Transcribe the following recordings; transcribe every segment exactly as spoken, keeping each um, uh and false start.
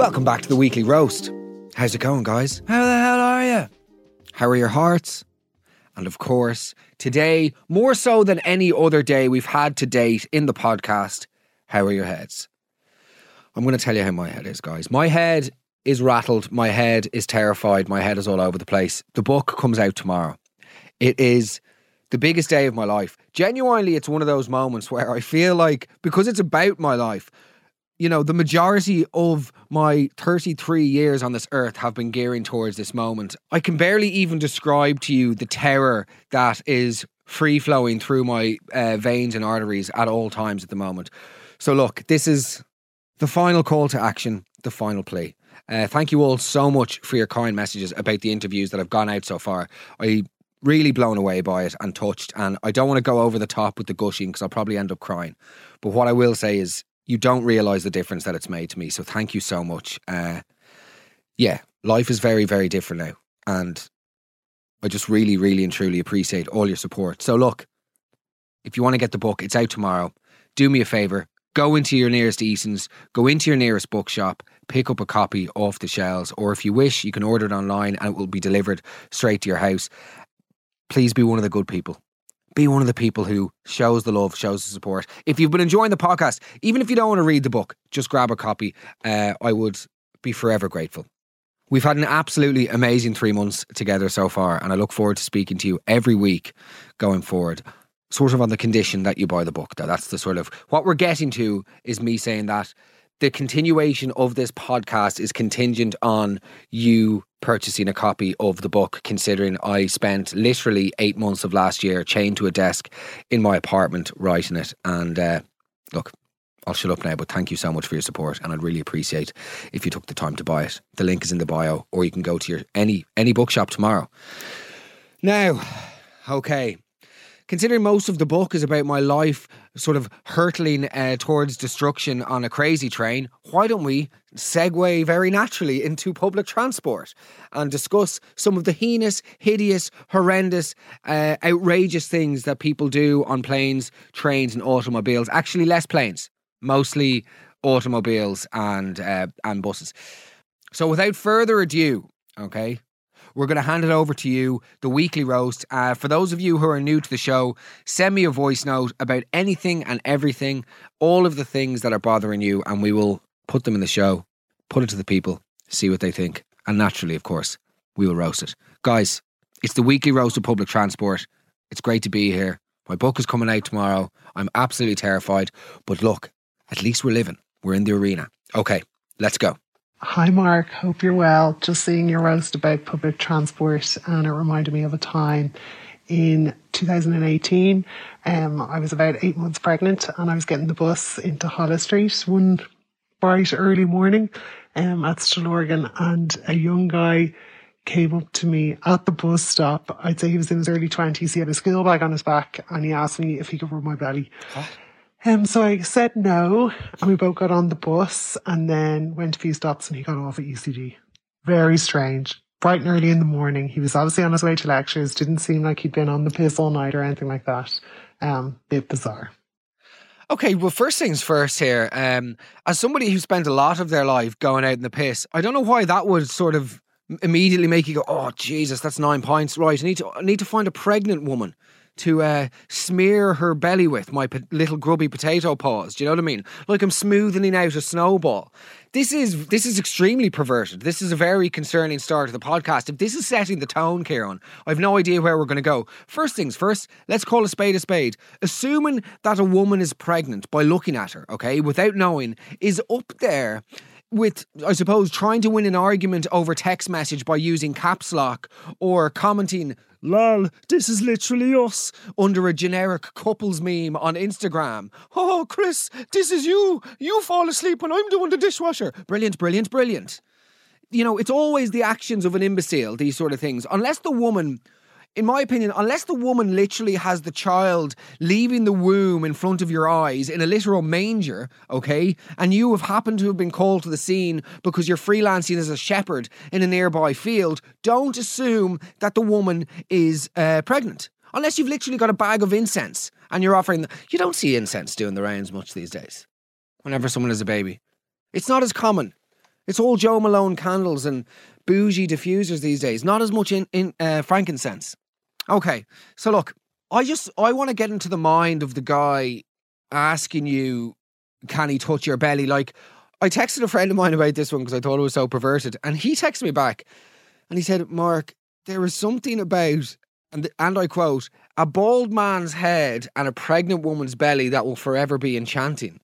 Welcome back to the Weekly Roast. How's it going, guys? How the hell are you? How are your hearts? And of course, today, more so than any other day we've had to date in the podcast, how are your heads? I'm going to tell you how my head is, guys. My head is rattled. My head is terrified. My head is all over the place. The book comes out tomorrow. It is the biggest day of my life. Genuinely, it's one of those moments where I feel like, because it's about my life, you know, the majority of my thirty-three years on this earth have been gearing towards this moment. I can barely even describe to you the terror that is free-flowing through my uh, veins and arteries at all times at the moment. So look, this is the final call to action, the final plea. Uh, thank you all so much for your kind messages about the interviews that have gone out so far. I really blown away by it and touched, and I don't want to go over the top with the gushing because I'll probably end up crying. But what I will say is, you don't realise the difference that it's made to me. So thank you so much. Uh, yeah, life is very, very different now. And I just really, really and truly appreciate all your support. So look, if you want to get the book, it's out tomorrow. Do me a favour. Go into your nearest Eason's, go into your nearest bookshop, pick up a copy off the shelves. Or if you wish, you can order it online and it will be delivered straight to your house. Please be one of the good people. Be one of the people who shows the love, shows the support. If you've been enjoying the podcast, even if you don't want to read the book, just grab a copy. Uh, I would be forever grateful. We've had an absolutely amazing three months together so far, and I look forward to speaking to you every week going forward. Sort of on the condition that you buy the book, though. That's the sort of, what we're getting to is me saying that the continuation of this podcast is contingent on you purchasing a copy of the book, considering I spent literally eight months of last year chained to a desk in my apartment writing it. And uh, look, I'll shut up now, but thank you so much for your support, and I'd really appreciate if you took the time to buy it. The link is in the bio, or you can go to your any any bookshop tomorrow. Now, okay. Considering most of the book is about my life sort of hurtling uh, towards destruction on a crazy train, why don't we segue very naturally into public transport and discuss some of the heinous, hideous, horrendous, uh, outrageous things that people do on planes, trains and automobiles. Actually, less planes, mostly automobiles and uh, and buses. So without further ado, okay, we're going to hand it over to you, the Weekly Roast. Uh, for those of you who are new to the show, send me a voice note about anything and everything, all of the things that are bothering you, and we will put them in the show, put it to the people, see what they think. And naturally, of course, we will roast it. Guys, it's the Weekly Roast of Public Transport. It's great to be here. My book is coming out tomorrow. I'm absolutely terrified. But look, at least we're living. We're in the arena. Okay, let's go. Hi Mark, hope you're well. Just seeing your roast about public transport, and it reminded me of a time in two thousand eighteen. Um, I was about eight months pregnant and I was getting the bus into Holles Street one bright early morning um, at Stillorgan, and a young guy came up to me at the bus stop. I'd say he was in his early twenties. He had a school bag on his back and he asked me if he could rub my belly. Huh? Um, so I said no, and we both got on the bus and then went a few stops and he got off at U C D. Very strange. Bright and early in the morning. He was obviously on his way to lectures. Didn't seem like he'd been on the piss all night or anything like that. Um, bit bizarre. Okay, well, first things first here. Um, as somebody who spent a lot of their life going out in the piss, I don't know why that would sort of immediately make you go, oh, Jesus, that's nine pints. Right, I need to, I need to find a pregnant woman to uh, smear her belly with my po- little grubby potato paws. Do you know what I mean? Like I'm smoothing out a snowball. This is this is extremely perverted. This is a very concerning start to the podcast. If this is setting the tone, Kieran, I've no idea where we're going to go. First things first, let's call a spade a spade. Assuming that a woman is pregnant by looking at her, okay, without knowing, is up there with, I suppose, trying to win an argument over text message by using caps lock or commenting, lol, this is literally us, under a generic couples meme on Instagram. Oh, Chris, this is you. You fall asleep when I'm doing the dishwasher. Brilliant, brilliant, brilliant. You know, it's always the actions of an imbecile, these sort of things. Unless the woman, in my opinion, unless the woman literally has the child leaving the womb in front of your eyes in a literal manger, okay, and you have happened to have been called to the scene because you're freelancing as a shepherd in a nearby field, don't assume that the woman is uh, pregnant. Unless you've literally got a bag of incense and you're offering... The, you don't see incense doing the rounds much these days whenever someone has a baby. It's not as common. It's all Joe Malone candles and bougie diffusers these days. Not as much in, in uh, frankincense. Okay, so look, I just, I want to get into the mind of the guy asking you, can he touch your belly? Like, I texted a friend of mine about this one because I thought it was so perverted. And he texted me back and he said, Mark, there is something about, and, and I quote, a bald man's head and a pregnant woman's belly that will forever be enchanting.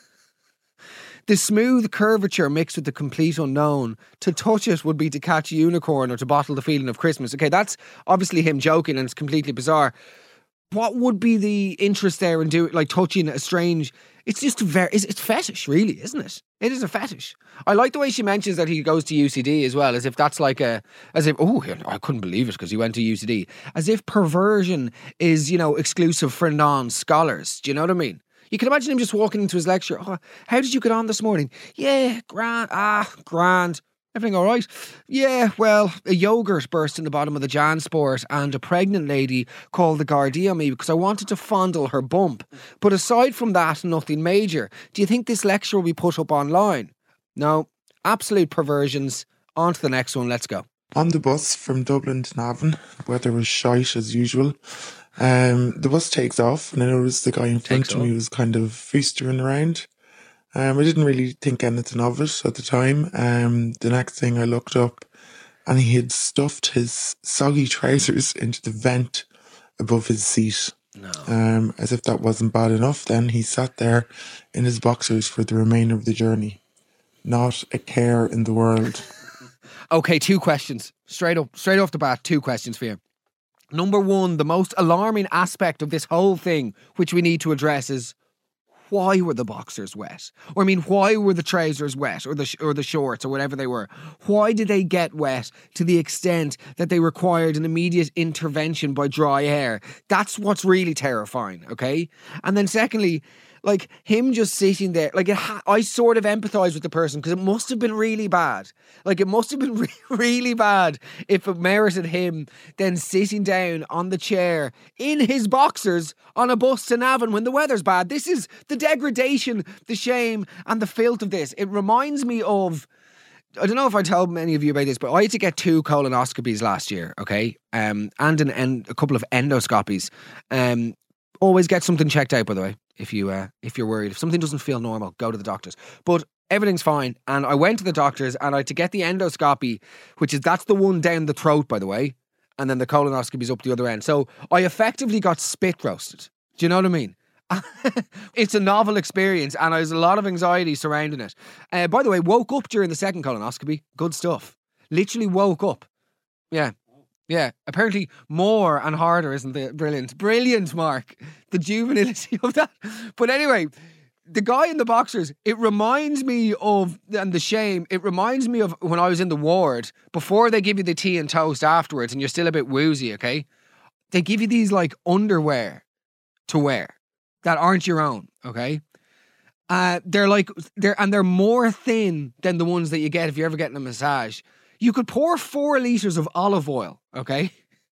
The smooth curvature mixed with the complete unknown. To touch it would be to catch a unicorn or to bottle the feeling of Christmas. Okay, that's obviously him joking and it's completely bizarre. What would be the interest there in doing, like touching a strange, it's just very, it's, it's fetish really, isn't it? It is a fetish. I like the way she mentions that he goes to U C D as well, as if that's like a, as if, oh, I couldn't believe it because he went to U C D. As if perversion is, you know, exclusive for non-scholars. Do you know what I mean? You can imagine him just walking into his lecture. Oh, how did you get on this morning? Yeah, grand. Ah, grand. Everything all right? Yeah, well, a yogurt burst in the bottom of the Jansport and a pregnant lady called the Gardaí on me because I wanted to fondle her bump. But aside from that, nothing major. Do you think this lecture will be put up online? No. Absolute perversions. On to the next one. Let's go. On the bus from Dublin to Navan, the weather was shite as usual. Um, the bus takes off and I noticed the guy in front Takes of me off. was kind of feastering around. Um, I didn't really think anything of it at the time. Um, the next thing I looked up and he had stuffed his soggy trousers into the vent above his seat. No. Um, as if that wasn't bad enough, then he sat there in his boxers for the remainder of the journey. Not a care in the world. Okay, two questions. Straight up, straight off the bat, two questions for you. Number one, the most alarming aspect of this whole thing, which we need to address, is why were the boxers wet? Or I mean, why were the trousers wet, or the sh- or the shorts, or whatever they were? Why did they get wet to the extent that they required an immediate intervention by dry air? That's what's really terrifying, okay? And then secondly, like him just sitting there, like it ha- I sort of empathise with the person because it must have been really bad. Like it must have been re- really bad if it merited him then sitting down on the chair in his boxers on a bus to Navan when the weather's bad. This is the degradation, the shame and the filth of this. It reminds me of, I don't know if I told many of you about this, but I had to get two colonoscopies last year, okay? Um, and an, en- a couple of endoscopies. Um, always get something checked out, by the way. If you uh, if you're worried, if something doesn't feel normal, go to the doctors. But everything's fine, and I went to the doctors, and I had to get the endoscopy, which is that's the one down the throat, by the way, and then the colonoscopy's up the other end. So I effectively got spit roasted. Do you know what I mean? It's a novel experience, and there's a lot of anxiety surrounding it. Uh, by the way, woke up during the second colonoscopy. Good stuff. Literally woke up. Yeah. Yeah, apparently more and harder, isn't it? Brilliant. Brilliant, Mark. The juvenility of that. But anyway, the guy in the boxers, it reminds me of, and the shame, it reminds me of when I was in the ward, before they give you the tea and toast afterwards and you're still a bit woozy, okay? They give you these like underwear to wear that aren't your own, okay? Uh, they're like, they're and they're more thin than the ones that you get if you're ever getting a massage. You could pour four litres of olive oil, okay,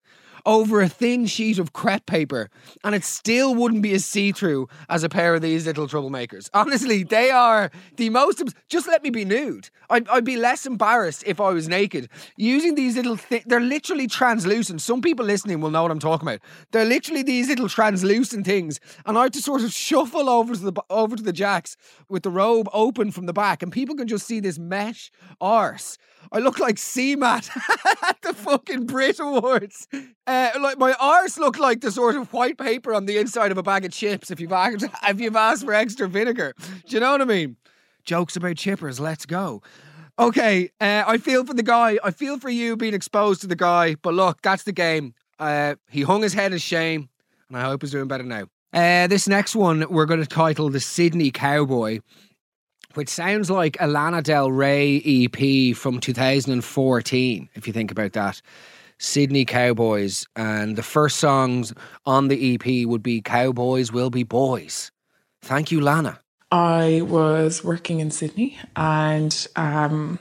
over a thin sheet of crepe paper and it still wouldn't be as see-through as a pair of these little troublemakers. Honestly, they are the most... Just let me be nude. I'd, I'd be less embarrassed if I was naked. Using these little... Thi- they're literally translucent. Some people listening will know what I'm talking about. They're literally these little translucent things, and I have to sort of shuffle over to the over to the jacks with the robe open from the back, and people can just see this mesh arse. I look like C-Mat at the fucking Brit Awards. Uh, like my arse looked like the sort of white paper on the inside of a bag of chips if you've asked, if you've asked for extra vinegar. Do you know what I mean? Jokes about chippers, let's go. Okay, uh, I feel for the guy. I feel for you being exposed to the guy. But look, that's the game. Uh, he hung his head in shame, and I hope he's doing better now. Uh, this next one we're going to title The Sydney Cowboy, which sounds like a Lana Del Rey E P from two thousand fourteen, if you think about that. Sydney Cowboys. And the first songs on the E P would be Cowboys Will Be Boys. Thank you, Lana. I was working in Sydney and um,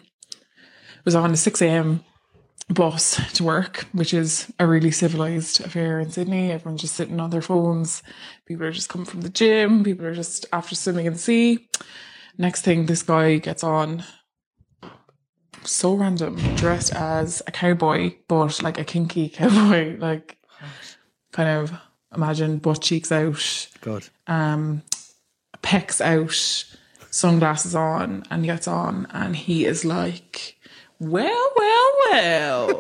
was on a six a.m. bus to work, which is a really civilised affair in Sydney. Everyone's just sitting on their phones. People are just coming from the gym. People are just after swimming in the sea. Next thing, this guy gets on so random, dressed as a cowboy, but like a kinky cowboy, like kind of imagine butt cheeks out, Good. um, pecs out, sunglasses on, and he gets on, and he is like, well, well, well,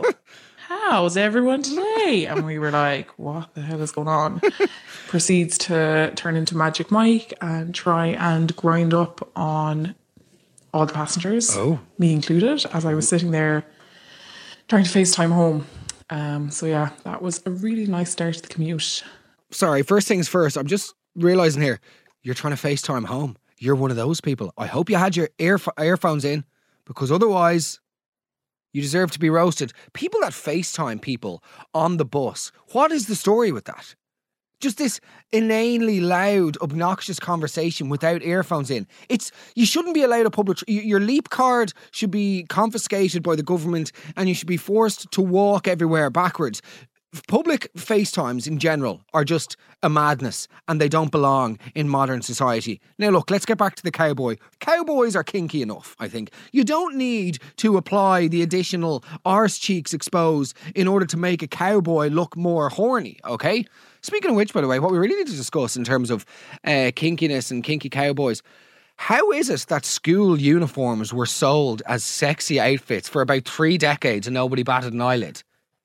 how's everyone today? And we were like, what the hell is going on? Proceeds to turn into Magic Mike and try and grind up on all the passengers, Oh. me included, as I was sitting there trying to FaceTime home. Um, so yeah, that was a really nice start to the commute. Sorry, first things first, I'm just realising here, you're trying to FaceTime home. You're one of those people. I hope you had your ear earphones in, because otherwise you deserve to be roasted. People that FaceTime people on the bus, what is the story with that? Just this inanely loud, obnoxious conversation without earphones in. It's you shouldn't be allowed a public. Tr- your Leap card should be confiscated by the government, and you should be forced to walk everywhere backwards. Public FaceTimes in general are just a madness, and they don't belong in modern society. Now look, let's get back to the cowboy. Cowboys are kinky enough, I think. You don't need to apply the additional arse cheeks exposed in order to make a cowboy look more horny, okay? Speaking of which, by the way, what we really need to discuss in terms of uh, kinkiness and kinky cowboys, how is it that school uniforms were sold as sexy outfits for about three decades and nobody batted an eyelid?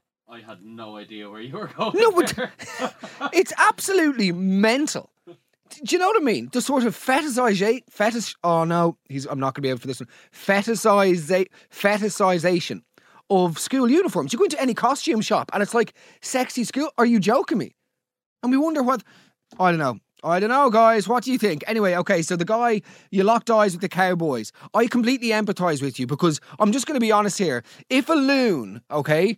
I had no idea where you were going. No, but there. it's absolutely mental. Do you know what I mean? The sort of fetishization, fetish. Oh no, he's. I'm not going to be able for this one. Fetishiza, fetishization of school uniforms. You go into any costume shop and it's like sexy school. Are you joking me? And we wonder what. I don't know. I don't know, guys. What do you think? Anyway, okay, so the guy, you locked eyes with the cowboys. I completely empathise with you because I'm just going to be honest here. If a loon, okay.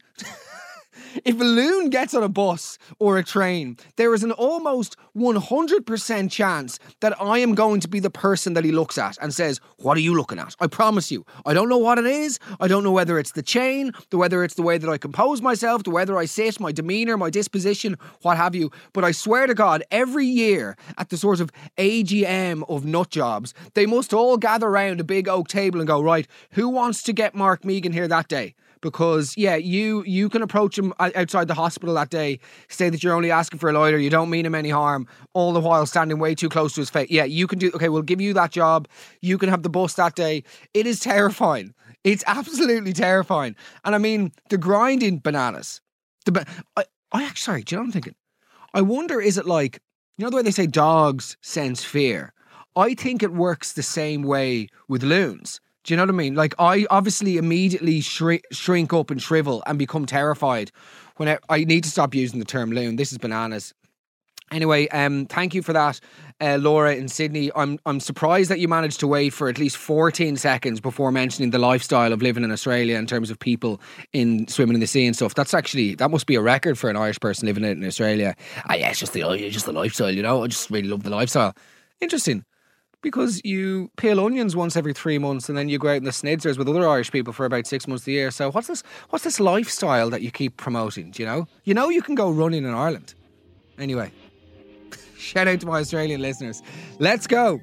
If a loon gets on a bus or a train, there is an almost one hundred percent chance that I am going to be the person that he looks at and says, what are you looking at? I promise you. I don't know what it is. I don't know whether it's the chain, the whether it's the way that I compose myself, the whether I sit, my demeanour, my disposition, what have you. But I swear to God, every year at the sort of A G M of nut jobs, they must all gather around a big oak table and go, right, who wants to get Mark Megan here that day? Because, yeah, you you can approach him outside the hospital that day, say that you're only asking for a lighter, you don't mean him any harm, all the while standing way too close to his face. Yeah, you can do, okay, we'll give you that job. You can have the bus that day. It is terrifying. It's absolutely terrifying. And I mean, the grinding bananas. The I, I actually, sorry, do you know what I'm thinking? I wonder, is it like, you know the way they say dogs sense fear? I think it works the same way with loons. Do you know what I mean? Like, I obviously immediately shrink, shrink up and shrivel and become terrified when I, I need to stop using the term loon. This is bananas. Anyway, um, thank you for that, uh, Laura in Sydney. I'm I'm surprised that you managed to wait for at least fourteen seconds before mentioning the lifestyle of living in Australia in terms of people in swimming in the sea and stuff. That's actually, that must be a record for an Irish person living in Australia. Ah, yeah, it's just the, it's just the lifestyle, you know? I just really love the lifestyle. Interesting. Because you peel onions once every three months and then you go out in the snizzers with other Irish people for about six months a year. So what's this what's this lifestyle that you keep promoting, do you know? You know you can go running in Ireland. Anyway, shout out to my Australian listeners. Let's go.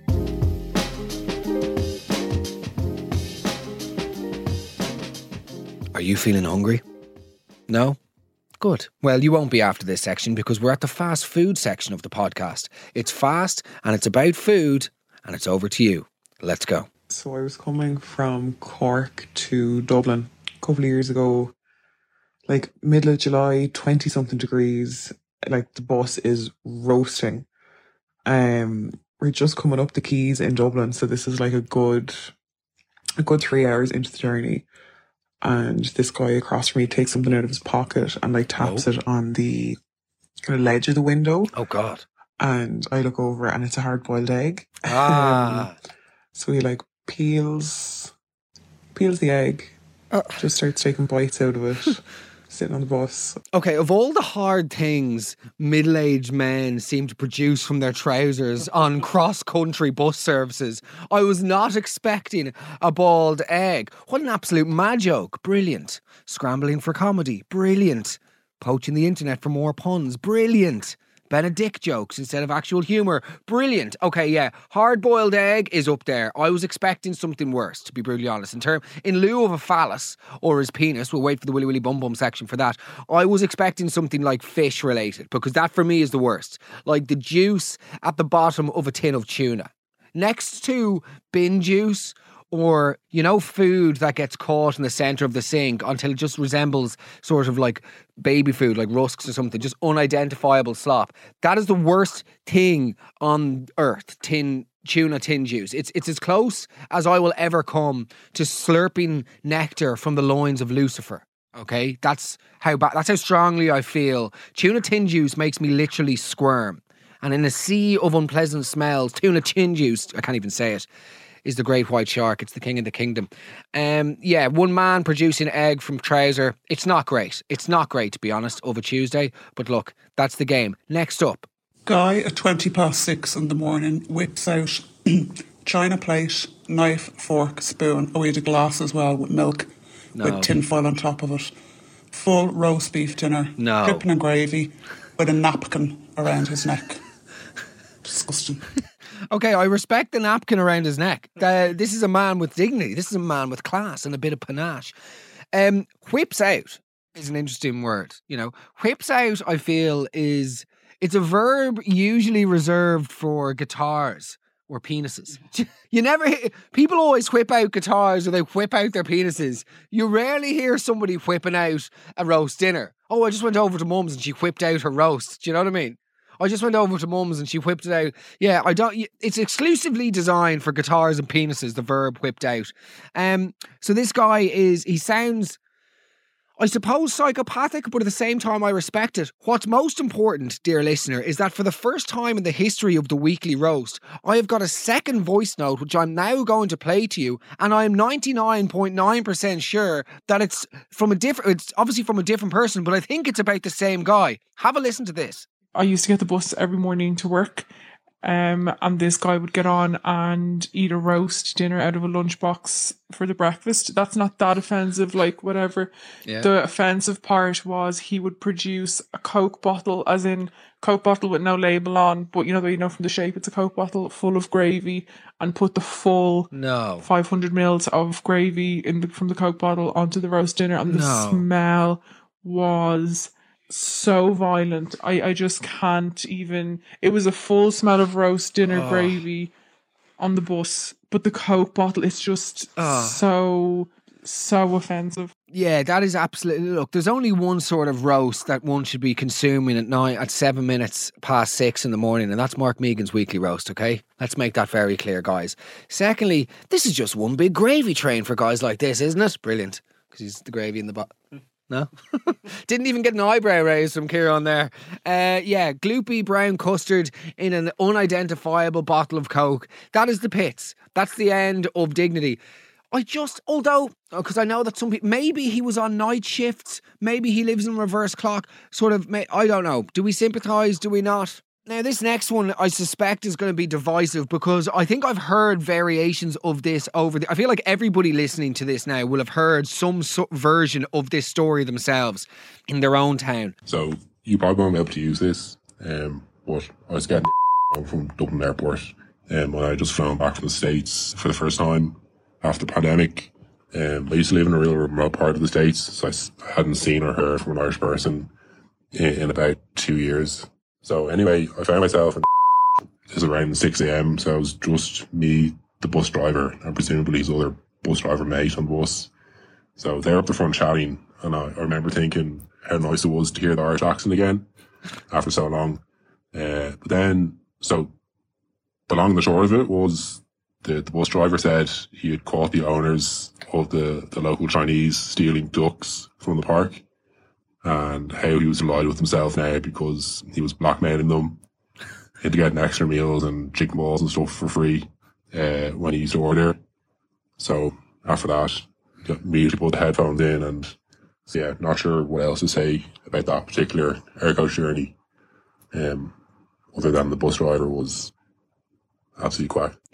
Are you feeling hungry? No? Good. Well, you won't be after this section because we're at the fast food section of the podcast. It's fast and it's about food. And it's over to you. Let's go. So I was coming from Cork to Dublin a couple of years ago, like middle of July, twenty something degrees. Like the bus is roasting. Um, we're just coming up the quays in Dublin, so this is like a good, a good three hours into the journey. And this guy across from me takes something out of his pocket and like taps oh. it on the kind of ledge of the window. Oh God. And I look over and it's a hard-boiled egg. Ah. Um, so he like peels, peels the egg, uh. just starts taking bites out of it, sitting on the bus. Okay, of all the hard things middle-aged men seem to produce from their trousers on cross-country bus services, I was not expecting a boiled egg. What an absolute mad joke. Brilliant. Scrambling for comedy. Brilliant. Poaching the internet for more puns. Brilliant. Benedict jokes instead of actual humour. Brilliant. Okay, yeah. Hard-boiled egg is up there. I was expecting something worse, to be brutally honest. In term, in lieu of a phallus or his penis, we'll wait for the Willy Willy Bum Bum section for that. I was expecting something like fish related, because that for me is the worst. Like the juice at the bottom of a tin of tuna. Next to bin juice, or, you know, food that gets caught in the centre of the sink until it just resembles sort of like baby food, like rusks or something, just unidentifiable slop. That is the worst thing on earth, tin tuna tin juice. It's it's as close as I will ever come to slurping nectar from the loins of Lucifer. Okay? That's how bad, that's how strongly I feel. Tuna tin juice makes me literally squirm. And in a sea of unpleasant smells, tuna tin juice, I can't even say it, is the great white shark. It's the king of the kingdom. Um, yeah, one man producing egg from trouser. It's not great. It's not great, to be honest, of a Tuesday. But look, that's the game. Next up. Guy at twenty past six in the morning whips out china plate, knife, fork, spoon. Oh, he had a glass as well with milk, No. with tin foil on top of it. Full roast beef dinner. No. Dripping in gravy with a napkin around his neck. Disgusting. Okay, I respect the napkin around his neck. Uh, this is a man with dignity. This is a man with class and a bit of panache. Um, whips out is an interesting word. You know, whips out, I feel, is it's a verb usually reserved for guitars or penises. You never hear, people always whip out guitars or they whip out their penises. You rarely hear somebody whipping out a roast dinner. Oh, I just went over to mum's and she whipped out her roast. Do you know what I mean? I just went over to mum's and she whipped it out. Yeah, I don't. It's exclusively designed for guitars and penises. The verb whipped out. Um. So this guy is. He sounds, I suppose, psychopathic, but at the same time, I respect it. What's most important, dear listener, is that for the first time in the history of the weekly roast, I have got a second voice note which I'm now going to play to you, and I am ninety-nine point nine percent sure that it's from a different. It's obviously from a different person, but I think it's about the same guy. Have a listen to this. I used to get the bus every morning to work, um, and this guy would get on and eat a roast dinner out of a lunchbox for the breakfast. That's not that offensive, like whatever. Yeah. The offensive part was he would produce a Coke bottle, as in Coke bottle with no label on, but you know, you know from the shape, it's a Coke bottle full of gravy, and put the full No. five hundred mils of gravy in the, from the Coke bottle onto the roast dinner, and the No. smell was so violent. I, I just can't even. It was a full smell of roast dinner Oh. gravy on the bus, but the Coke bottle, it's just Oh. so, so offensive. Yeah, that is absolutely. Look, there's only one sort of roast that one should be consuming at night at seven minutes past six in the morning, and that's Mark Megan's weekly roast. Okay, let's make that very clear, guys. Secondly, this is just one big gravy train for guys like this, isn't it? Brilliant, because he's the gravy in the bottom. No? Didn't even get an eyebrow raise from Kieran there. Uh, yeah, gloopy brown custard in an unidentifiable bottle of Coke. That is the pits. That's the end of dignity. I just, although, because I know that some people, maybe he was on night shifts, maybe he lives in reverse clock, sort of, I don't know. Do we sympathise? Do we not? Now, this next one, I suspect, is going to be divisive because I think I've heard variations of this over the... I feel like everybody listening to this now will have heard some sort version of this story themselves in their own town. So, you probably won't be able to use this, um, but I was getting home from Dublin Airport um, when I just flown back from the States for the first time after the pandemic. Um, I used to live in a real remote part of the States, so I s- I hadn't seen or heard from an Irish person in, in about two years. So anyway, I found myself in it was around six a.m. So it was just me, the bus driver, and presumably his other bus driver mate on the bus. So they're up the front chatting, and I, I remember thinking how nice it was to hear the Irish accent again after so long. Uh, but then, so the long and the short of it was the, the bus driver said he had caught the owners of the, the local Chinese stealing ducks from the park, and how he was delighted with himself now because he was blackmailing them into getting extra meals and chicken balls and stuff for free uh, when he used to order. So after that, got immediately put the headphones in, and so yeah, not sure what else to say about that particular aircoach journey, um, other than the bus driver was absolutely quack.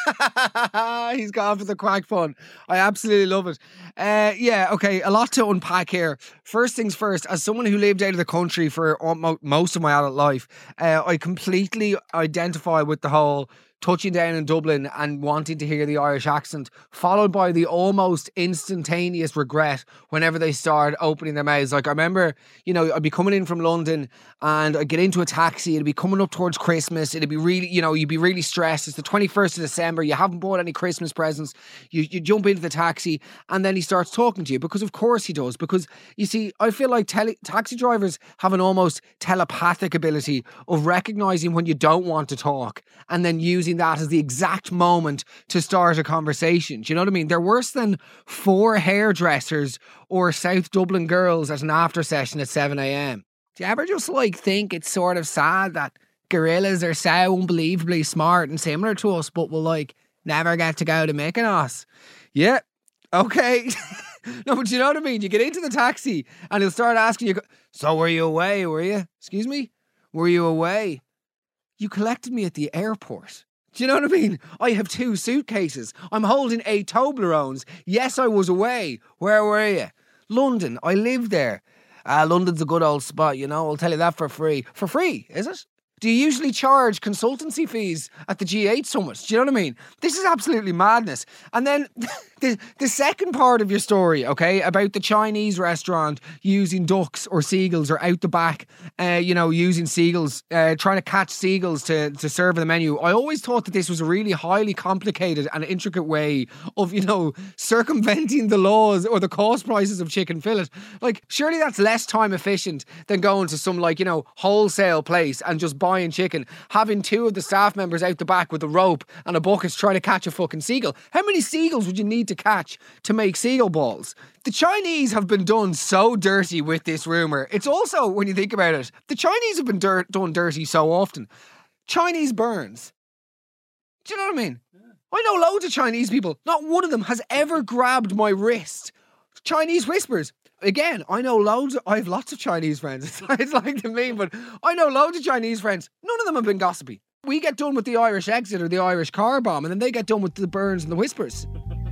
He's gone for the quack fun. I absolutely love it. Uh, yeah, okay, a lot to unpack here. First things first, as someone who lived out of the country for almo- most of my adult life, uh, I completely identify with the whole touching down in Dublin and wanting to hear the Irish accent, followed by the almost instantaneous regret whenever they start opening their mouths. Like, I remember, you know, I'd be coming in from London and I'd get into a taxi, it'd be coming up towards Christmas, it'd be really, you know, you'd be really stressed. It's the twenty-first of December, you haven't bought any Christmas presents, you, you jump into the taxi and then he starts talking to you, because of course he does. Because, you see, I feel like tele- taxi drivers have an almost telepathic ability of recognising when you don't want to talk and then using that as the exact moment to start a conversation. Do you know what I mean? They're worse than four hairdressers or South Dublin girls at an after session at seven a.m. Do you ever just like think it's sort of sad that gorillas are so unbelievably smart and similar to us, but will like never get to go to Mykonos? Yeah, okay. No, but you know what I mean? You get into the taxi and he'll start asking you, so were you away, were you? Excuse me? Were you away? You collected me at the airport. Do you know what I mean? I have two suitcases. I'm holding eight Toblerones. Yes, I was away. Where were you? London. I live there. Ah, London's a good old spot, you know. I'll tell you that for free. For free, is it? Do you usually charge consultancy fees at the G eight summit? Do you know what I mean? This is absolutely madness. And then the, the second part of your story, okay, about the Chinese restaurant using ducks or seagulls or out the back, uh, you know, using seagulls, uh, trying to catch seagulls to, to serve in the menu. I always thought that this was a really highly complicated and intricate way of, you know, circumventing the laws or the cost prices of chicken fillet. Like, surely that's less time efficient than going to some, like, you know, wholesale place and just buying chicken, having two of the staff members out the back with a rope and a bucket trying to catch a fucking seagull. How many seagulls would you need to catch to make seagull balls? The Chinese have been done so dirty with this rumour. It's also, when you think about it, the Chinese have been dirt, done dirty so often. Chinese burns. Do you know what I mean? Yeah. I know loads of Chinese people. Not one of them has ever grabbed my wrist. Chinese whispers. Again, I know loads of, I have lots of Chinese friends. It's, it's like the meme, but I know loads of Chinese friends. None of them have been gossipy. We get done with the Irish exit or the Irish car bomb, and then they get done with the burns and the whispers.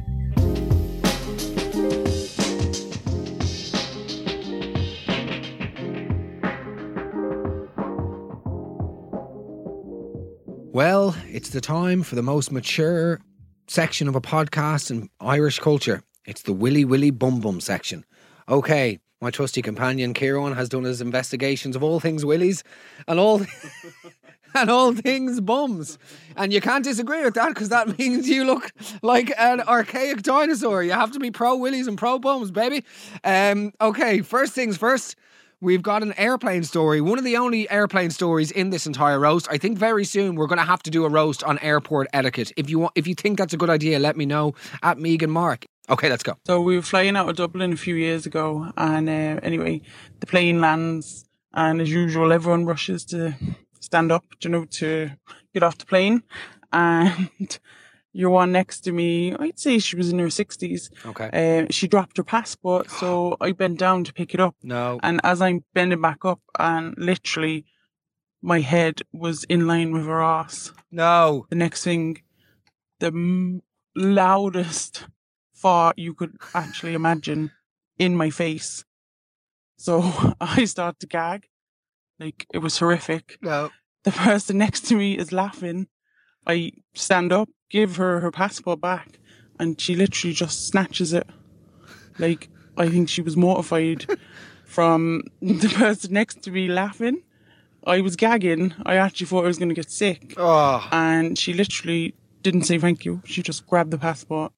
Well, it's the time for the most mature section of a podcast in Irish culture. It's the Willy Willy Bum Bum section. Okay, my trusty companion Kieran has done his investigations of all things willies and all and all things bums. And you can't disagree with that, because that means you look like an archaic dinosaur. You have to be pro willies and pro bums, baby. Um, okay, first things first. We've got an airplane story, one of the only airplane stories in this entire roast. I think very soon we're going to have to do a roast on airport etiquette. If you want, if you think that's a good idea, let me know at Megan Mark. Okay, let's go. So we were flying out of Dublin a few years ago, and uh, anyway, the plane lands, and as usual, everyone rushes to stand up, you know, to get off the plane. And your one next to me, I'd say she was in her sixties. Okay. Uh, she dropped her passport, so I bent down to pick it up. No. And as I'm bending back up, and literally my head was in line with her ass. No. The next thing, the m- loudest fart you could actually imagine in my face. So I start to gag. Like, it was horrific. No. The person next to me is laughing. I stand up, give her her passport back, and she literally just snatches it. Like, I think she was mortified from the person next to me laughing. I was gagging. I actually thought I was going to get sick. Oh. And she literally didn't say thank you. She just grabbed the passport.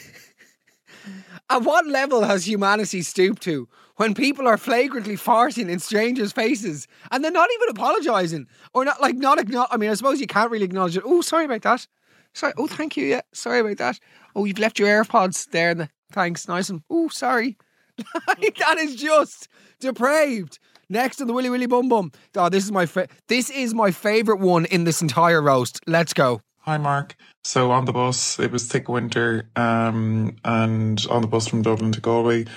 At what level has humanity stooped to when people are flagrantly farting in strangers' faces and they're not even apologising or not, like, not acknowledge? I mean, I suppose you can't really acknowledge it. Oh, sorry about that. Sorry. Oh, thank you. Yeah, sorry about that. Oh, you've left your AirPods there. In the, thanks, nice one. Oh, sorry. That is just depraved. Next on the Willy Willy Bum Bum. Oh, this is my fa- this is my favourite one in this entire roast. Let's go. Hi, Mark. So on the bus, it was thick winter, um, and on the bus from Dublin to Galway,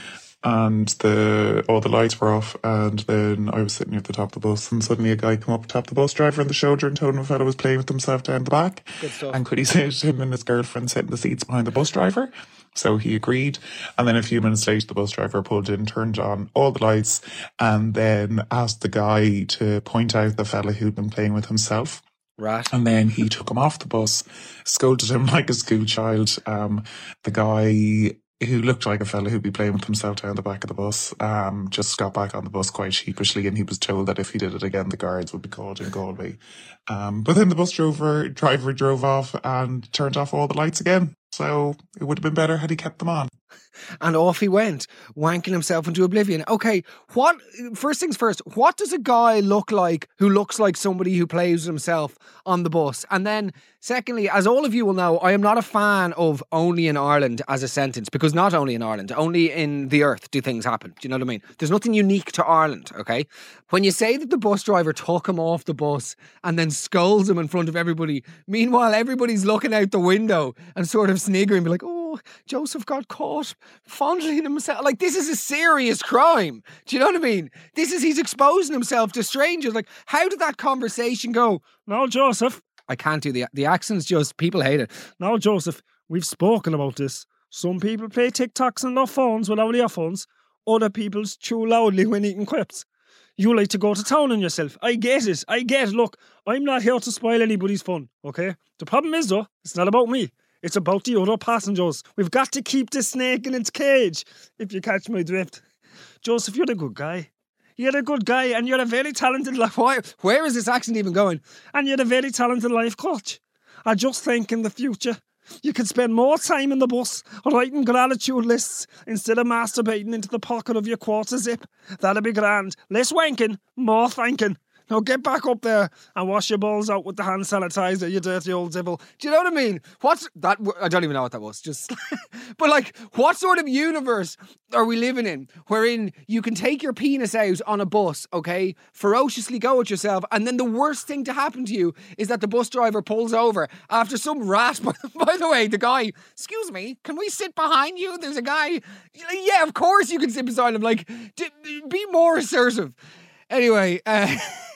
and the all the lights were off, and then I was sitting at the top of the bus, and suddenly a guy came up, tapped the bus driver on the shoulder, and told him a fellow was playing with himself down the back. Good stuff. And could he sit him and his girlfriend sit in the seats behind the bus driver? So he agreed. And then a few minutes later, the bus driver pulled in, turned on all the lights, and then asked the guy to point out the fella who'd been playing with himself. Right. And then he took him off the bus, scolded him like a schoolchild. Um, the guy who looked like a fella who'd be playing with himself down the back of the bus, um, just got back on the bus quite sheepishly, and he was told that if he did it again, the guards would be called in Galway. Um, but then the bus driver, driver drove off and turned off all the lights again. So it would have been better had he kept them on. And off he went, wanking himself into oblivion. Okay, what? First things first, what does a guy look like who looks like somebody who plays with himself on the bus? And then, secondly, as all of you will know, I am not a fan of only in Ireland as a sentence, because not only in Ireland, only in the earth do things happen. Do you know what I mean? There's nothing unique to Ireland, okay? When you say that the bus driver took him off the bus and then scolds him in front of everybody, meanwhile everybody's looking out the window and sort of sniggering, be like, oh, Joseph got caught fondling himself. Like, this is a serious crime. Do you know what I mean? This is, he's exposing himself to strangers. Like, how did that conversation go? No, Joseph. I can't do the, the accents, just, people hate it. No, Joseph, we've spoken about this. Some people play TikToks on their phones without earphones. Other people chew loudly when eating crepes. You like to go to town on yourself. I get it. I get it. Look, I'm not here to spoil anybody's fun, okay? The problem is, though, it's not about me. It's about the other passengers. We've got to keep the snake in its cage, if you catch my drift. Joseph, you're the good guy. You're a good guy, and you're a very talented life... Why? Where is this accent even going? And you're a very talented life coach. I just think in the future, you could spend more time in the bus writing gratitude lists instead of masturbating into the pocket of your quarter zip. That'd be grand. Less wanking, more thanking. Now get back up there and wash your balls out with the hand sanitizer, you dirty old devil. Do you know what I mean? What's that? I don't even know what that was. Just, but like, what sort of universe are we living in wherein you can take your penis out on a bus, okay, ferociously go at yourself, and then the worst thing to happen to you is that the bus driver pulls over after some rat. By the way, the guy, excuse me, can we sit behind you? There's a guy. Yeah, of course you can sit beside him. Like, d- be more assertive. Anyway, uh,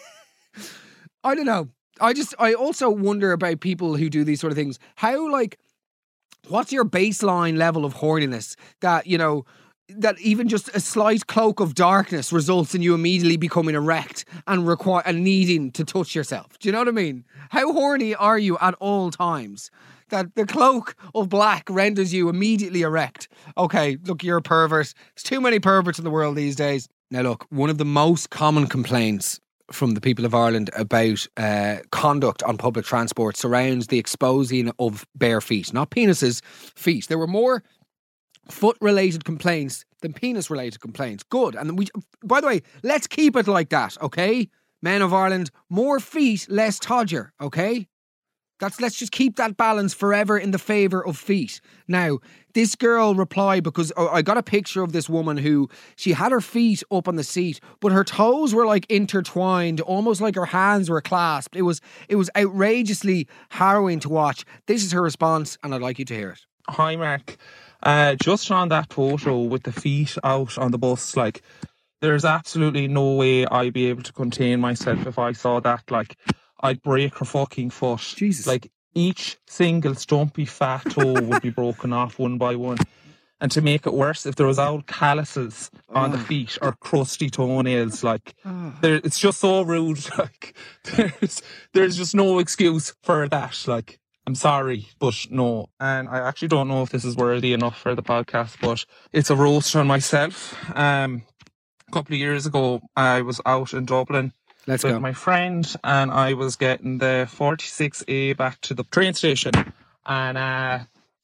I don't know. I just, I also wonder about people who do these sort of things. How, like, what's your baseline level of horniness that, you know, that even just a slight cloak of darkness results in you immediately becoming erect and require and needing to touch yourself? Do you know what I mean? How horny are you at all times that the cloak of black renders you immediately erect? Okay, look, you're a pervert. There's too many perverts in the world these days. Now, look, one of the most common complaints from the people of Ireland about uh, conduct on public transport surrounds the exposing of bare feet. Not penises, feet. There were more foot-related complaints than penis-related complaints. Good. And we, by the way, let's keep it like that, okay? Men of Ireland, more feet, less todger, okay? That's, let's just keep that balance forever in the favour of feet. Now, this girl replied, because oh, I got a picture of this woman who, she had her feet up on the seat, but her toes were like intertwined, almost like her hands were clasped. It was, it was outrageously harrowing to watch. This is her response, and I'd like you to hear it. Hi, Mark. Uh, just on that photo with the feet out on the bus, like, there's absolutely no way I'd be able to contain myself if I saw that. Like, I'd break her fucking foot. Jesus. Like, each single stumpy fat toe would be broken off one by one. And to make it worse, if there was old calluses on oh. the feet or crusty toenails, like, oh. there, it's just so rude. Like, there's, there's just no excuse for that. Like, I'm sorry, but no. And I actually don't know if this is worthy enough for the podcast, but it's a roast on myself. Um, a couple of years ago, I was out in Dublin Let's with go. my friend, and I was getting the forty-six A back to the train station, and uh,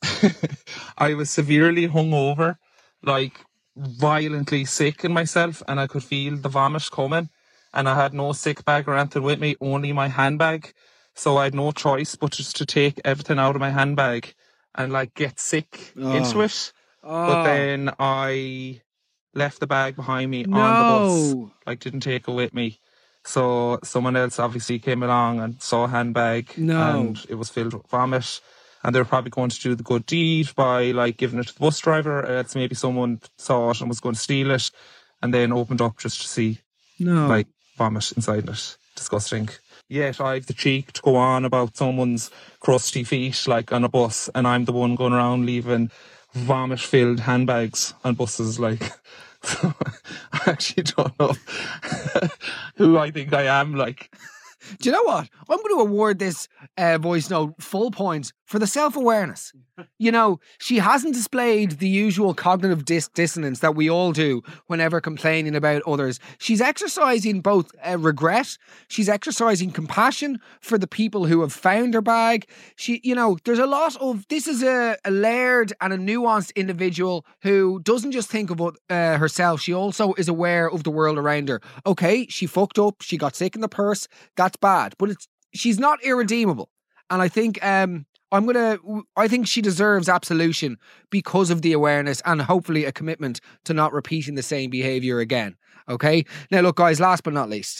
I was severely hungover, like violently sick in myself, and I could feel the vomit coming, and I had no sick bag or anything with me, only my handbag, so I had no choice but just to take everything out of my handbag and like get sick oh. into it. Oh. But then I left the bag behind me no. on the bus, like didn't take it with me. So someone else obviously came along and saw a handbag, no. and it was filled with vomit. and they're probably going to do the good deed by like giving it to the bus driver. Uh, it's maybe someone saw it and was going to steal it and then opened up just to see No. like vomit inside it. Disgusting. Yet I have the cheek to go on about someone's crusty feet like on a bus, and I'm the one going around leaving vomit filled handbags on buses. Like, so I actually don't know who I think I am. Like, Do you know what? I'm going to award this uh, voice note full points for the self-awareness. You know, she hasn't displayed the usual cognitive dis- dissonance that we all do whenever complaining about others. She's exercising both uh, regret, she's exercising compassion for the people who have found her bag. She, you know, there's a lot of, this is a, a layered and a nuanced individual who doesn't just think of uh, herself, she also is aware of the world around her. Okay, she fucked up, she got sick in the purse, that's bad, but it's she's not irredeemable. And I think um I'm gonna I think she deserves absolution because of the awareness and hopefully a commitment to not repeating the same behaviour again. Okay? Now look guys, last but not least.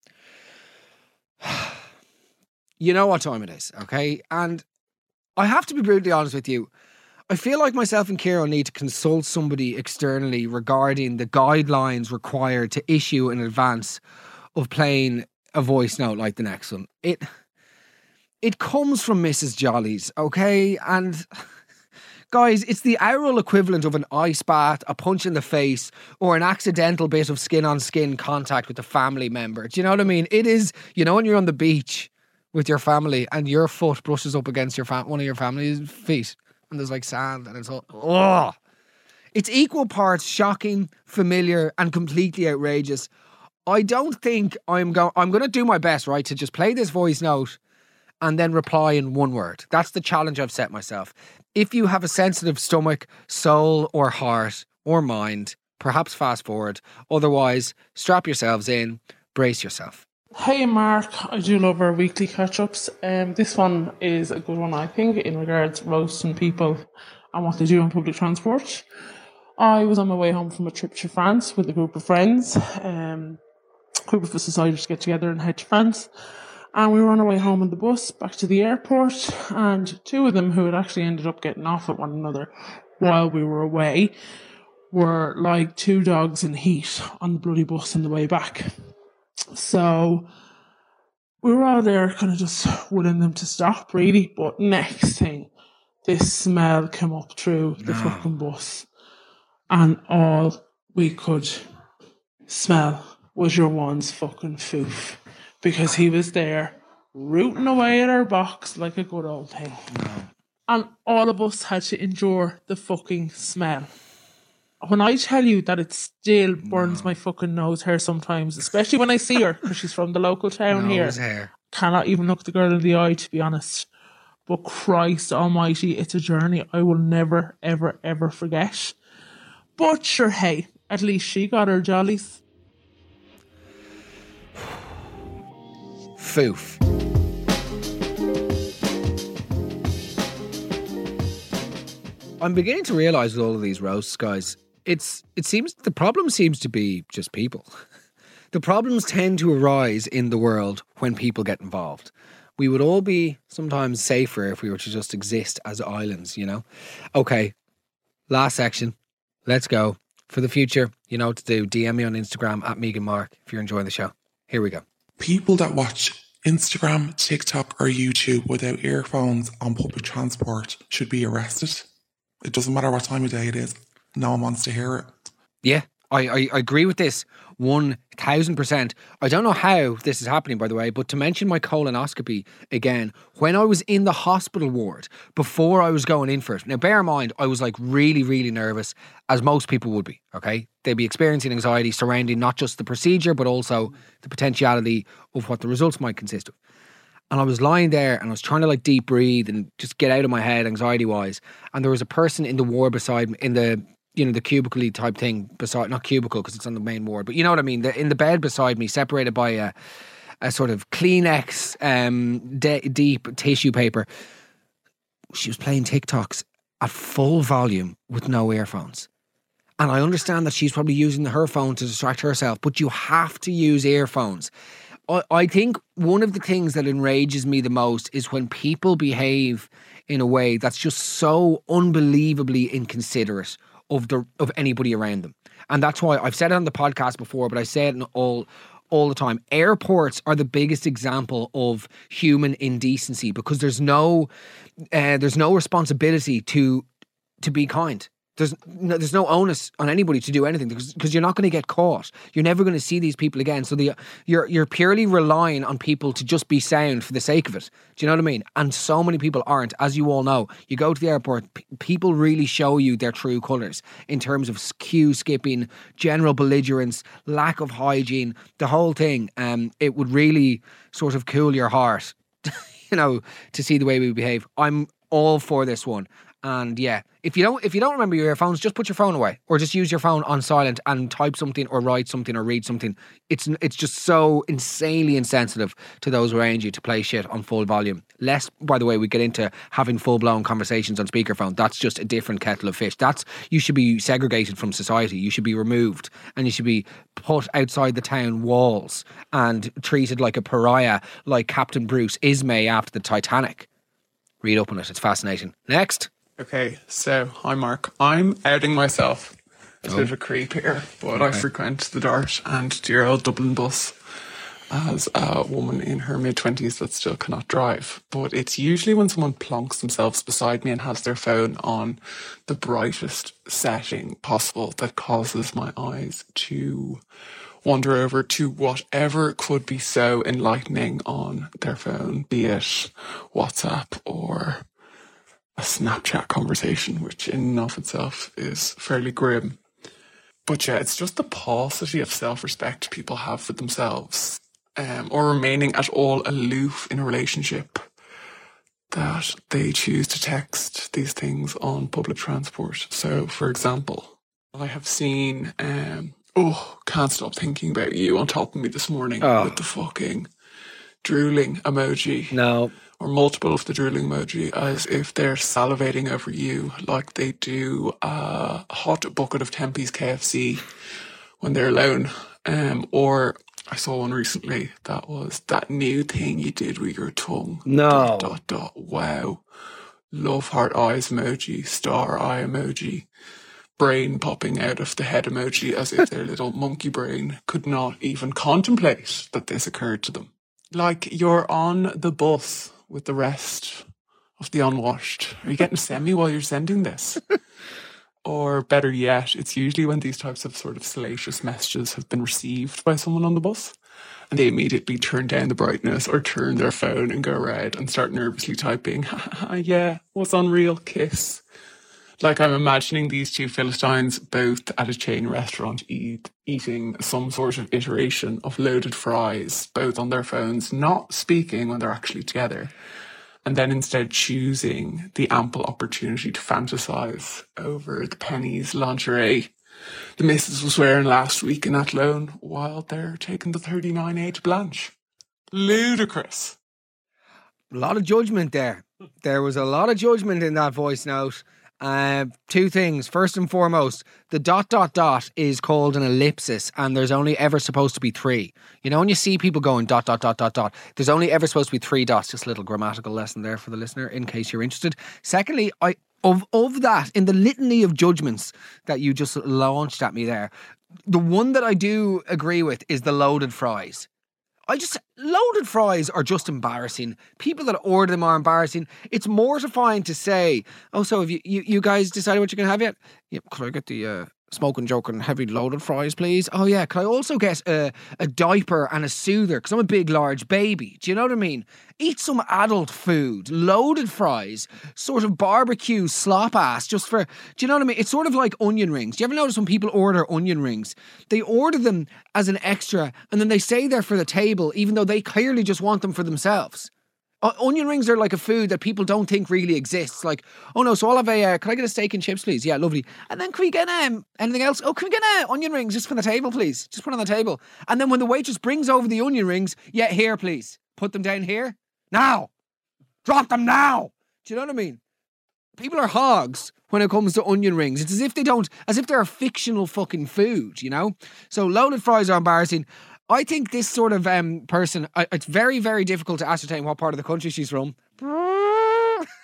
You know what time it is, okay? And I have to be brutally honest with you. I feel like myself and Ciara need to consult somebody externally regarding the guidelines required to issue in advance of playing a voice note like the next one. It it comes from Missus Jolly's, okay? And guys, it's the oral equivalent of an ice bath, a punch in the face, or an accidental bit of skin-on-skin contact with a family member. Do you know what I mean? It is, you know, when you're on the beach with your family and your foot brushes up against your fam- one of your family's feet and there's like sand and it's all, oh! It's equal parts shocking, familiar, and completely outrageous. I don't think I'm going. I'm going to do my best, right, to just play this voice note and then reply in one word. That's the challenge I've set myself. If you have a sensitive stomach, soul, or heart, or mind, perhaps fast forward. Otherwise, strap yourselves in, brace yourself. Hey Mark, I do love our weekly catch-ups. Um, this one is a good one, I think, in regards to roasting people and what they do on public transport. I was on my way home from a trip to France with a group of friends. Um, a group of us decided to get together and head to France. And we were on our way home on the bus back to the airport. And two of them, who had actually ended up getting off at one another while we were away, were like two dogs in heat on the bloody bus on the way back. So we were all there kind of just wanting them to stop, really. But next thing, this smell came up through the No. fucking bus. And all we could smell was your one's fucking foof. Because he was there rooting away at our box like a good old thing. No. And all of us had to endure the fucking smell. When I tell you that it still burns my fucking nose hair sometimes, especially when I see her, because she's from the local town here. Nose hair. Cannot even look the girl in the eye, to be honest. But Christ almighty, it's a journey I will never, ever, ever forget. But sure, hey, at least she got her jollies. Foof. I'm beginning to realise with all of these roasts, guys, it's it seems the problem seems to be just people. The problems tend to arise in the world when people get involved. We would all be sometimes safer if we were to just exist as islands, you know? Okay, last section. Let's go. For the future, you know what to do. D M me on Instagram at Megan Mark if you're enjoying the show. Here we go. People that watch Instagram, TikTok or YouTube without earphones on public transport should be arrested. It doesn't matter what time of day it is. No one wants to hear it. Yeah, I, I, I agree with this one thousand percent. I don't know how this is happening, by the way, but to mention my colonoscopy again, when I was in the hospital ward before I was going in for it. Now, bear in mind, I was like really, really nervous, as most people would be, okay? They'd be experiencing anxiety surrounding not just the procedure, but also the potentiality of what the results might consist of. And I was lying there and I was trying to like deep breathe and just get out of my head anxiety wise. And there was a person in the ward beside me, in the, you know, the cubicle type thing beside, not cubicle because it's on the main ward, but you know what I mean? The, in the bed beside me, separated by a, a sort of Kleenex um, de- deep tissue paper. She was playing TikToks at full volume with no earphones. And I understand that she's probably using her phone to distract herself, but you have to use earphones. I think one of the things that enrages me the most is when people behave in a way that's just so unbelievably inconsiderate of the of anybody around them. And that's why I've said it on the podcast before, but I say it in all all the time. Airports are the biggest example of human indecency because there's no uh, there's no responsibility to to be kind. There's no, there's no onus on anybody to do anything because, because you're not going to get caught. You're never going to see these people again. So the you're you're purely relying on people to just be sound for the sake of it. Do you know what I mean? And so many people aren't. As you all know, you go to the airport, p- people really show you their true colours in terms of queue skipping, general belligerence, lack of hygiene, the whole thing. Um, it would really sort of cool your heart, you know, to see the way we behave. I'm all for this one. And yeah, if you don't if you don't remember your earphones, just put your phone away or just use your phone on silent and type something or write something or read something. It's it's just so insanely insensitive to those around you to play shit on full volume. Less, by the way, we get into having full-blown conversations on speakerphone. That's just a different kettle of fish. That's you should be segregated from society. You should be removed and you should be put outside the town walls and treated like a pariah, like Captain Bruce Ismay after the Titanic. Read up on it. It's fascinating. Next. Okay, so hi Mark. I'm outing myself. It's a bit of a creep here, but I Okay. frequent the Dart and dear old Dublin bus as a woman in her mid-twenties that still cannot drive. But it's usually when someone plonks themselves beside me and has their phone on the brightest setting possible that causes my eyes to wander over to whatever could be so enlightening on their phone, be it WhatsApp or a Snapchat conversation, which in and of itself is fairly grim. But yeah, it's just the paucity of self-respect people have for themselves, um, or remaining at all aloof in a relationship, that they choose to text these things on public transport. So, for example, I have seen, um, oh, can't stop thinking about you on top of me this morning Oh. with the fucking drooling emoji. No. Or multiple of the drooling emoji, as if they're salivating over you like they do a hot bucket of Tempe's K F C when they're alone. Um, or I saw one recently that was that new thing you did with your tongue. No. Dot, dot, dot. Wow. Love heart eyes emoji, star eye emoji, brain popping out of the head emoji as if their little monkey brain could not even contemplate that this occurred to them. Like you're on the bus with the rest of the unwashed. Are you getting a semi while you're sending this? Or better yet, it's usually when these types of sort of salacious messages have been received by someone on the bus and they immediately turn down the brightness or turn their phone and go red and start nervously typing, yeah, what's unreal, kiss. Like I'm imagining these two Philistines both at a chain restaurant eat, eating some sort of iteration of loaded fries, both on their phones, not speaking when they're actually together, and then instead choosing the ample opportunity to fantasize over the pennies lingerie the missus was wearing last week in Athlone while they're taking the thirty-nine A to Blanche. Ludicrous. A lot of judgment there. There was a lot of judgment in that voice note. Uh, two things. First and foremost, the dot dot dot is called an ellipsis and there's only ever supposed to be three. You know, when you see people going dot dot dot dot dot, there's only ever supposed to be three dots. Just a little grammatical lesson there for the listener in case you're interested. Secondly, I of of that, in the litany of judgments that you just launched at me there, the one that I do agree with is the loaded fries. I just, loaded fries are just embarrassing. People that order them are embarrassing. It's mortifying to say, oh, so have you, you, you guys decided what you're going to have yet? Yeah, could I get the uh, smoking, joking, heavy loaded fries, please? Oh, yeah, could I also get a, a diaper and a soother? Because I'm a big, large baby. Do you know what I mean? Eat some adult food. Loaded fries. Sort of barbecue slop ass just for, do you know what I mean? It's sort of like onion rings. Do you ever notice when people order onion rings? They order them as an extra and then they stay there for the table even though they clearly just want them for themselves. Uh, onion rings are like a food that people don't think really exists. Like, oh no, so I'll have a, uh, can I get a steak and chips, please? Yeah, lovely. And then can we get um, anything else? Oh, can we get uh, onion rings just for the table, please? Just put on the table. And then when the waitress brings over the onion rings, yeah, here, please. Put them down here. Now. Drop them now. Do you know what I mean? People are hogs when it comes to onion rings. It's as if they don't, as if they're a fictional fucking food, you know? So loaded fries are embarrassing. I think this sort of um, person, I, it's very, very difficult to ascertain what part of the country she's from.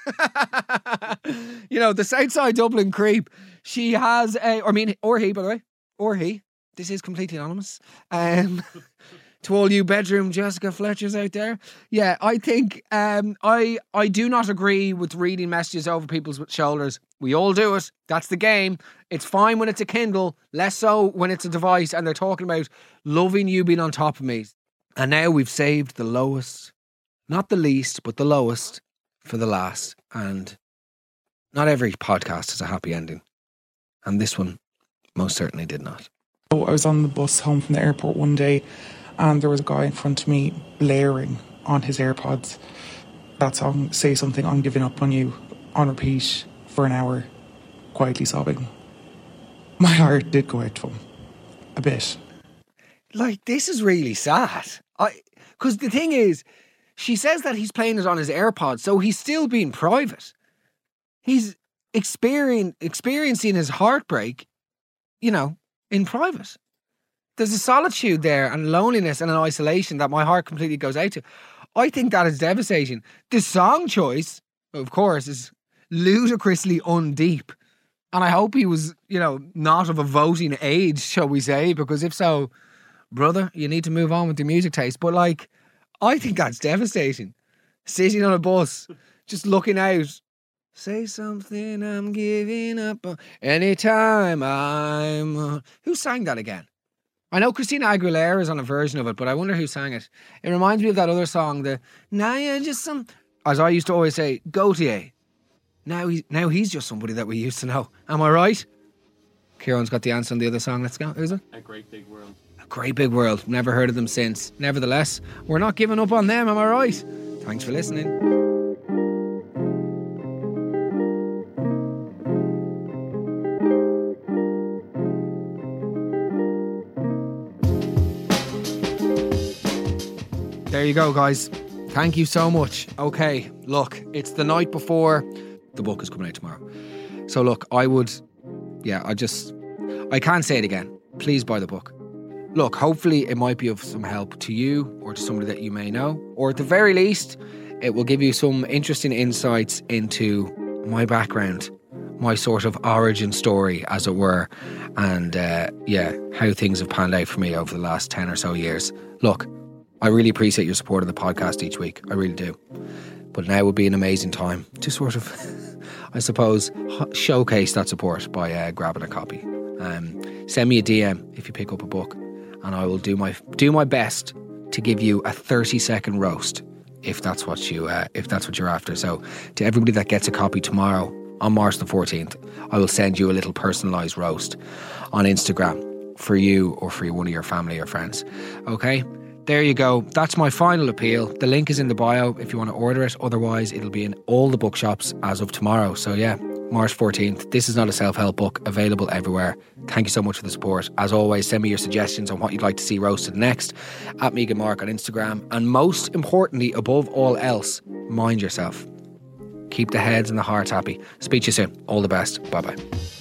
You know, the Southside Dublin creep. She has a, or I mean, or he, by the way, or he. This is completely anonymous. Um, to all you bedroom Jessica Fletchers out there, yeah, I think um, I I do not agree with reading messages over people's shoulders. We all do it. That's the game. It's fine when it's a Kindle, less so when it's a device and they're talking about loving you being on top of me. And now we've saved the lowest, not the least, but the lowest for the last. And not every podcast has a happy ending. And this one most certainly did not. So I was on the bus home from the airport one day and there was a guy in front of me blaring on his AirPods that song, Say Something, I'm Giving Up on You, on repeat for an hour, quietly sobbing. My heart did go out to him. A bit. Like, this is really sad. I, because the thing is, she says that he's playing it on his AirPods, so he's still being private. He's experiencing experiencing his heartbreak, you know, in private. There's a solitude there and loneliness and an isolation that my heart completely goes out to. I think that is devastating. The song choice, of course, is ludicrously undeep. And I hope he was, you know, not of a voting age, shall we say, because if so, brother, you need to move on with your music taste. But like, I think that's devastating. Sitting on a bus, just looking out. Say something, I'm giving up on anytime I'm... Uh... Who sang that again? I know Christina Aguilera is on a version of it, but I wonder who sang it. It reminds me of that other song, the Now You're Just Some... As I used to always say, Gautier. Now, he, now he's just somebody that we used to know. Am I right? Kieran's got the answer on the other song. Let's go. Who's it? A Great Big World. A Great Big World. Never heard of them since. Nevertheless, we're not giving up on them, am I right? Thanks for listening. There you go, guys. Thank you so much. Okay, look, it's the night before the book is coming out tomorrow. So look, I would, yeah, I just, I can't say it again. Please buy the book. Look, hopefully it might be of some help to you or to somebody that you may know, or at the very least, it will give you some interesting insights into my background, my sort of origin story, as it were, and uh, yeah, how things have panned out for me over the last ten or so years. Look, I really appreciate your support of the podcast each week. I really do. But now would be an amazing time to sort of, I suppose, showcase that support by uh, grabbing a copy. Um, send me a D M if you pick up a book, and I will do my do my best to give you a thirty second roast if that's what you uh, if that's what you're after. So to everybody that gets a copy tomorrow on March the fourteenth, I will send you a little personalised roast on Instagram for you or for one of your family or friends. Okay? There you go. That's my final appeal. The link is in the bio if you want to order it. Otherwise, it'll be in all the bookshops as of tomorrow. So yeah, March fourteenth. This is not a self-help book. Available everywhere. Thank you so much for the support. As always, send me your suggestions on what you'd like to see roasted next at Megan Mark on Instagram. And most importantly, above all else, mind yourself. Keep the heads and the hearts happy. Speak to you soon. All the best. Bye-bye.